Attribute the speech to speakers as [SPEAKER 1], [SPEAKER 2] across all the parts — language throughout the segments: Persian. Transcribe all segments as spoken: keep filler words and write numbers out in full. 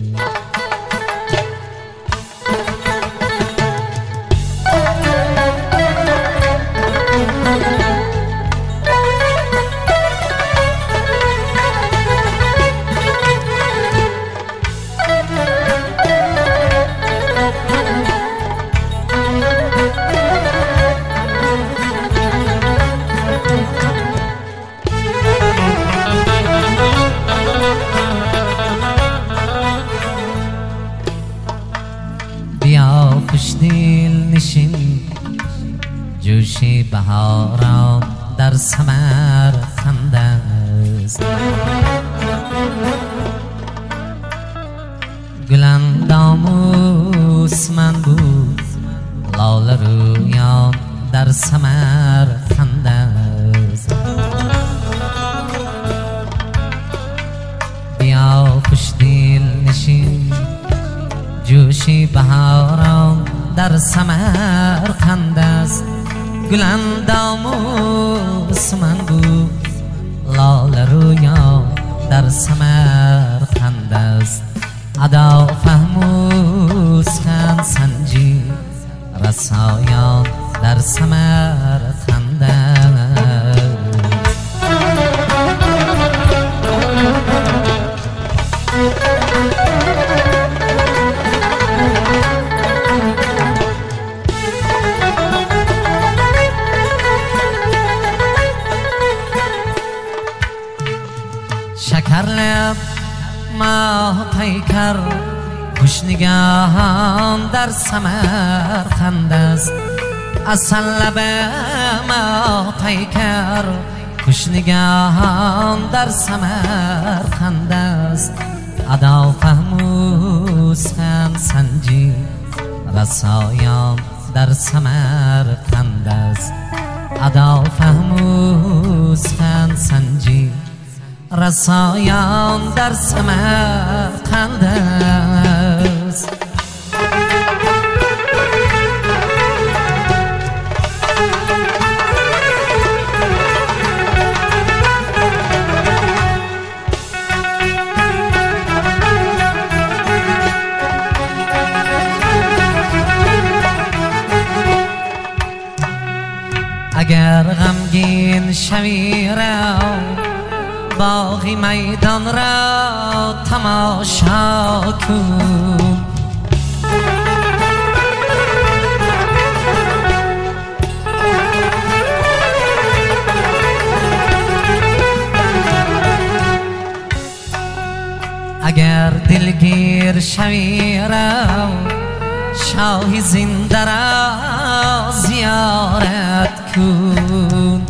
[SPEAKER 1] بیا خوشدل نشین جوش بهاران در سمرقند است. گلاندام من بود لاله رویان در سمرقند است. بیا خوشدل نشین جوش بهاران در سمرقند است. گلاندام من بود لاله رویان در سمرقند است. ادا فهموز خان سنجی رسایان در سمرقند است. شکر لب ماه پیکر خوش نگاهان در سمرقند است. اصل لب ماه پیکر خوش نگاهان در سمرقند است. ادا فهموز خان سنجی رسایان در سمرقند است. ادا فهموز خان سنجی رسایان در سمرقند است. اگر غمگین شوی را باغی میدان را تماشا کن. اگر دلگیر شوی را شاه زنده را زیارت کن.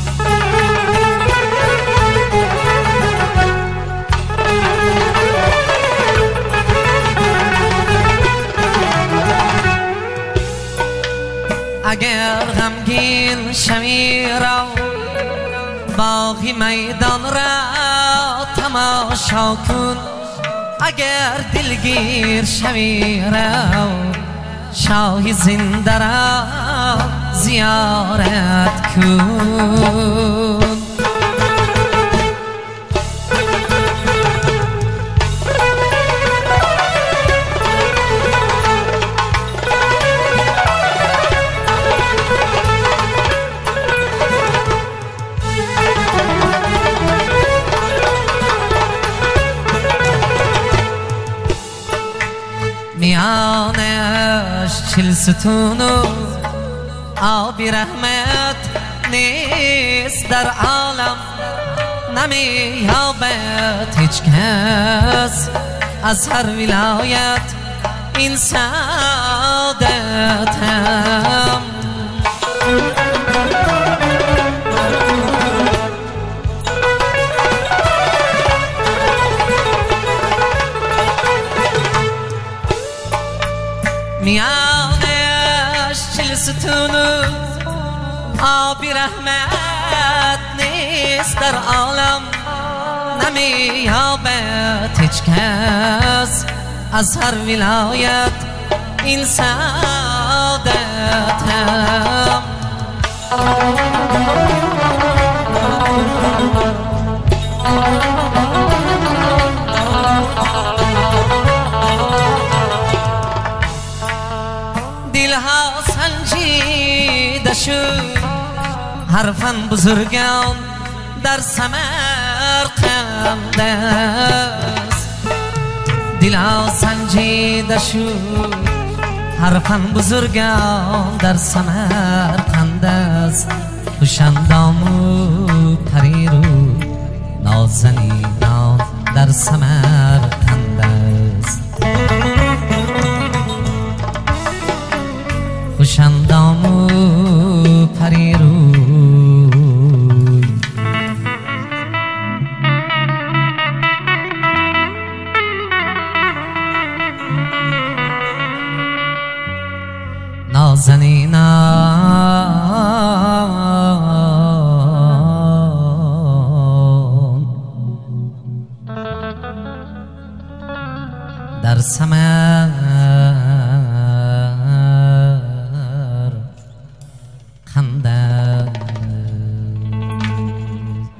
[SPEAKER 1] اگر غمگین شوی را باغی میدان را تماشا کن. اگر دلگیر شوی را شاه زنده را زیارت کن. میانش چل ستون و آبی رحمت نیست در عالم. نمی‌یابد هیچ کس از هر ولایت این سعادتم. میانش چل ستون و آبی رحمت نیست در عالم. نمی‌یابد هیچ کس از هر ولایت این سعادتم. شو حرفاً بزرگان در سمرقند است دلا سنجیده شو حرفاً بزرگان در سمرقند است خوشندام و پری رو نازنینان در سمرقند است خوشندام و پری رو نازنینان در سمر